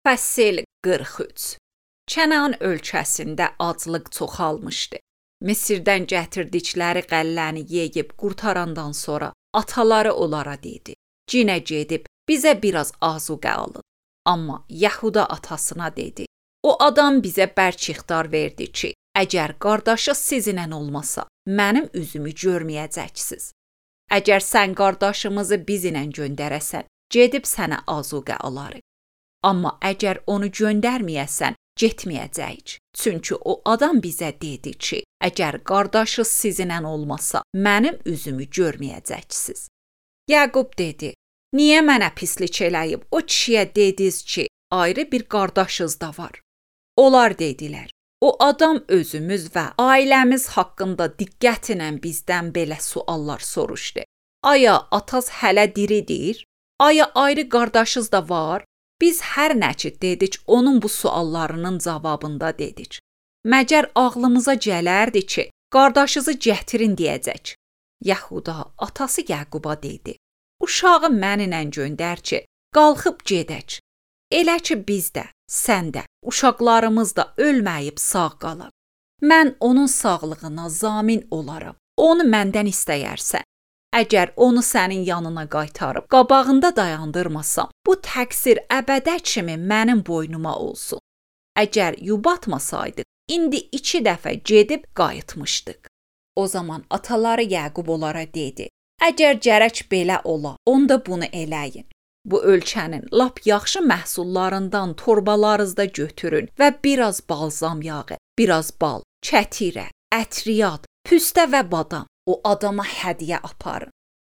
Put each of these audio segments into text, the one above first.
Fəsil 43. Kənan ölkəsində aclıq çoxalmışdı. Misirdən gətirdikləri qəlləni yeyib qurtarandan sonra ataları onlara dedi: "Cinə gedib bizə biraz azuqə alın." Amma Yahuda atasına dedi: "O adam bizə bərk ixtar verdi ki, əgər qardaşı sizinlə olmasa, mənim üzümü görməyəcəksiniz. Əgər sən qardaşımızı bizlə göndərəsən, gedib sənə azuqə alarıq. Amma əgər onu göndərməyəsən, getməyəcəyik. Çünki o adam bizə dedi ki, əgər qardaşı sizinlə olmasa, mənim üzümü görməyəcəksiniz." Yaqub dedi: "Niyə mənə pislik eləyib o kişiyə dediniz ki, ayrı bir qardaşınız da var?" Onlar dedilər: "O adam özümüz və ailəmiz haqqında diqqətlə bizdən belə suallar soruşdu. Aya ataz hələ diridir? Aya ayrı qardaşınız da var?" Biz hər nəçi dedik, onun bu suallarının cavabında dedik: "Məgər ağlımıza gələrdi ki, qardaşınızı gətirin deyəcək." Yahuda atası Yaquba dedi: "Uşağı mənimlə göndər ki, qalxıb gedək. Elə ki biz də, sən də, uşaqlarımız da ölməyib sağ qalaq. Mən onun sağlığına zamin olaram. Onu məndən istəyərsən. Əgər onu sənin yanına qaytarıb qabağında dayandırmasam, bu təqsir əbədə kimi mənim boynuma olsun. Əgər yubatmasaydıq, indi 2 dəfə gedib qayıtmışdıq." O zaman ataları Yaqub onlara dedi: "Əgər gərək belə ola, onda bunu eləyin. Bu ölkənin lap yaxşı məhsullarından torbalarınızda götürün və biraz balzam yağı, biraz bal, kətirə, ətriyat, püstə və badam o adama hədiyyə aparın.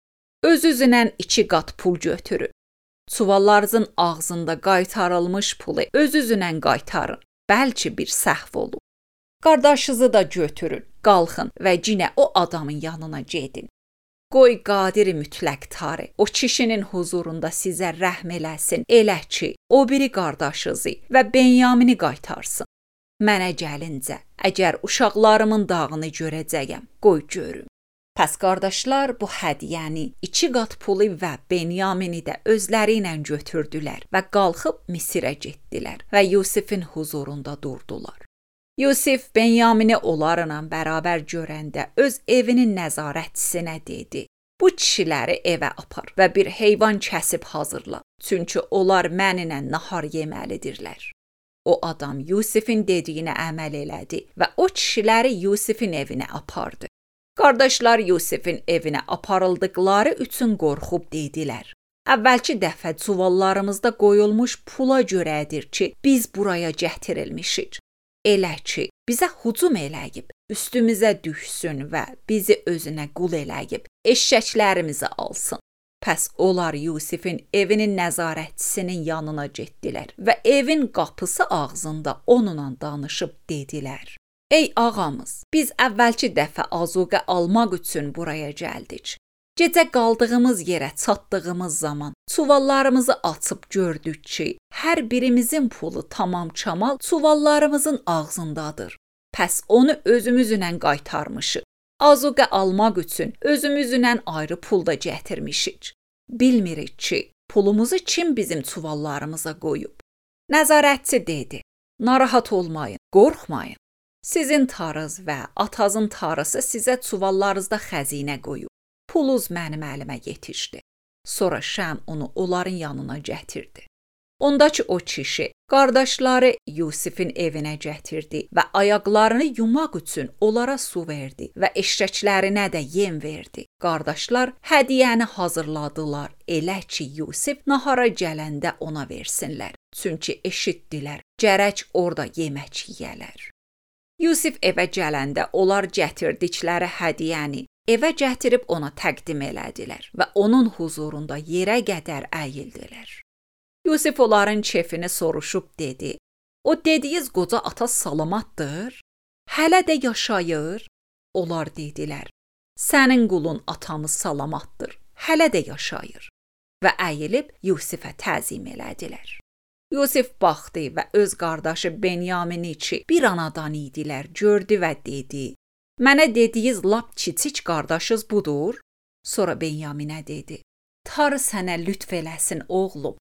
Öz-özünə 2 qat pul götürün. Çuvallarınızın ağzında qaytarılmış pulu öz-özünə qaytarın. Bəlkə bir səhv olub. Qardaşınızı da götürün, qalxın və yenə o adamın yanına gedin. Qoy Qadir mütləq Tarı o kişinin huzurunda sizə rəhm eləsin, elə ki, o biri qardaşınızı və Benyamini qaytarsın. Mənə gəlincə, əgər uşaqlarımın dağını görəcəyəm, qoy görüm." Pəs qardaşlar bu hədiyyəni, 2 qat pulu və Benyamini də özləri ilə götürdülər və qalxıb Misirə getdilər və Yusifin huzurunda durdular. Yusif Benyamini onlarla bərabər görəndə öz evinin nəzarətçisinə dedi: "Bu kişiləri evə apar və bir heyvan kəsib hazırla, çünki onlar mənimlə nahar yeməlidirlər." O adam Yusifin dediyinə əməl elədi və o kişiləri Yusifin evinə apardı. Qardaşlar Yusifin evinə aparıldıqları üçün qorxub dedilər: "Əvvəlki dəfə çuvallarımızda qoyulmuş pula görədir ki, biz buraya gətirilmişik. Elə ki, bizə hücum eləyib, üstümüzə düşsün və bizi özünə qul eləyib, eşşəklərimizi alsın." Pəs onlar Yusifin evinin nəzarətçisinin yanına getdilər və evin qapısı ağzında onunla danışıb dedilər: "Ey ağamız, biz əvvəlki dəfə azuqə almaq üçün buraya gəldik. Gecə qaldığımız yerə çatdığımız zaman çuvallarımızı açıb gördük ki, hər birimizin pulu tamam-çamal çuvallarımızın ağzındadır. Pəs onu özümüzlə qaytarmışıq. Azuqə almaq üçün özümüzlə ayrı pul da gətirmişik. Bilmirik ki, pulumuzu kim bizim çuvallarımıza qoyub." Nəzarətçi dedi: "Narahat olmayın, qorxmayın. Sizin tarız və atazın tarısı sizə çuvallarınızda xəzinə qoyub. Pulunuz mənim əlimə yetişdi." Sonra Şəm onu onların yanına gətirdi. Ondakı o kişi qardaşları Yusifin evinə gətirdi və ayaqlarını yumaq üçün onlara su verdi və eşşəklərinə də yem verdi. Qardaşlar hədiyyəni hazırladılar, elə ki, Yusif nahara gələndə ona versinlər. Çünki eşitdilər, gərək orada yemək yeyələr. Yusif evə gələndə onlar gətirdikləri hədiyyəni evə gətirib ona təqdim elədilər və onun huzurunda yerə qədər əyildilər. Yusif onların kefini soruşub dedi: "O dediyiz qoca ata salamatdır? Hələ də yaşayır?" Onlar dedilər: "Sənin qulun atamız salamatdır, hələ də yaşayır." Və əyilib Yusifə təzim elədilər. Yusif baxdı və öz qardaşı Benyamini ki, bir anadan idilər, gördü və dedi: "Mənə dediyiz lap kiçik qardaşınız budur?" Sonra Benyaminə dedi: "Tanrı sənə lütf eləsin, oğlum.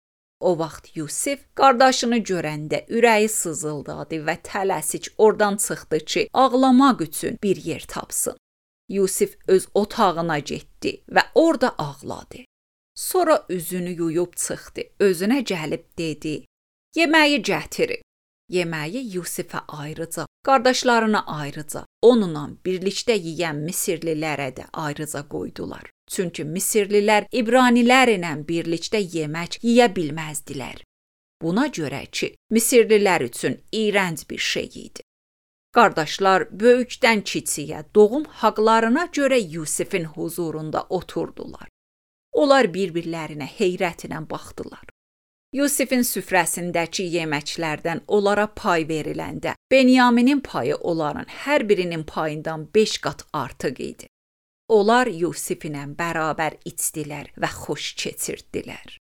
O vaxt Yusif qardaşını görəndə ürəyi sızıldadı və tələsik oradan çıxdı ki, ağlamaq üçün bir yer tapsın. Yusif öz otağına getdi və orada ağladı. Sonra üzünü yuyub çıxdı, özünə gəlib dedi: "Yeməyi gətirin." Yeməyi Yusifə ayrıca, qardaşlarına ayrıca, onunla birlikdə yeyən Misirlilərə də ayrıca qoydular. Çünki Misirlilər İbranilər ilə birlikdə yemək yeyə bilməzdilər. Buna görə ki, Misirlilər üçün iyrənc bir şey idi. Qardaşlar böyükdən kiçiyə doğum haqlarına görə Yusifin huzurunda oturdular. Onlar bir-birlərinə heyrətlə baxdılar. Yusifin süfrəsindəki yeməklərdən onlara pay veriləndə Benyaminin payı onların hər birinin payından 5 qat artıq idi. Onlar Yusif ilə bərabər içdilər və xoş keçirdilər.